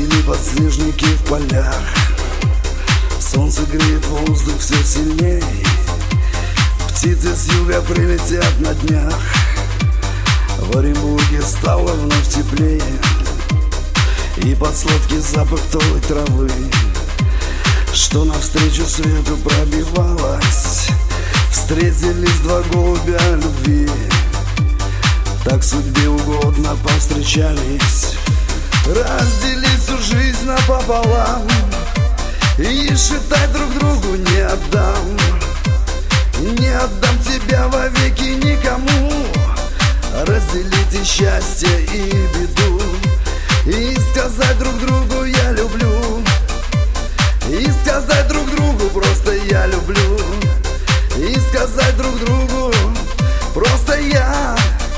Расцвели подснежники в полях, солнце греет воздух все сильней. Птицы с юга прилетят на днях, в Оренбурге стало вновь теплее. И под сладкий запах той травы, что навстречу свету пробивалась, встретились два голубя любви. Так судьбе угодно повстречались, разделить всю жизнь напополам и считать друг другу не отдам. Не отдам тебя вовеки никому, разделить и счастье, и беду, и сказать друг другу я люблю, и сказать друг другу просто я люблю, и сказать друг другу просто я.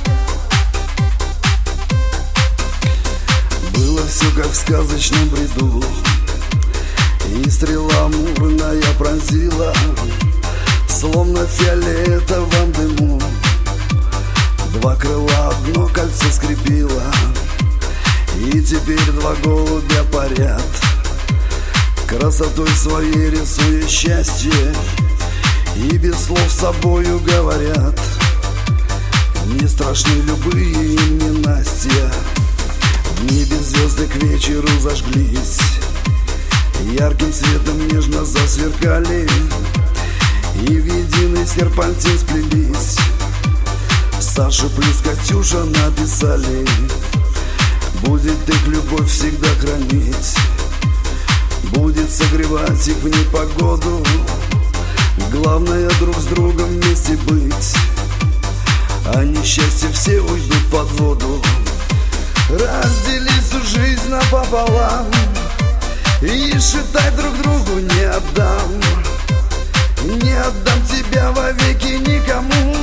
Было все как в сказочном бреду, и стрела амурная пронзила, словно в фиолетовом дыму. Два крыла одно кольцо скрепило, и теперь два голубя парят, красотой своей рисуя счастье, и без слов собою говорят. Не страшны любые им ненастья, в небе звезды к вечеру зажглись, ярким светом нежно засверкали, и в единый серпантин сплелись. Саша плюс Катюша написали: будет их любовь всегда хранить, будет согревать их в непогоду, главное друг с другом вместе быть, а несчастья все уйдут под воду. Разделить всю жизнь напополам и считать друг другу не отдам. Не отдам тебя вовеки никому,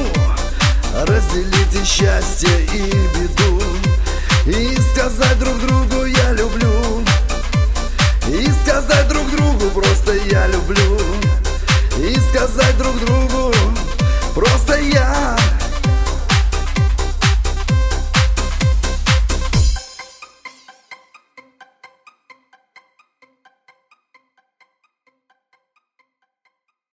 разделить и счастье, и беду, и сказать друг другу я люблю,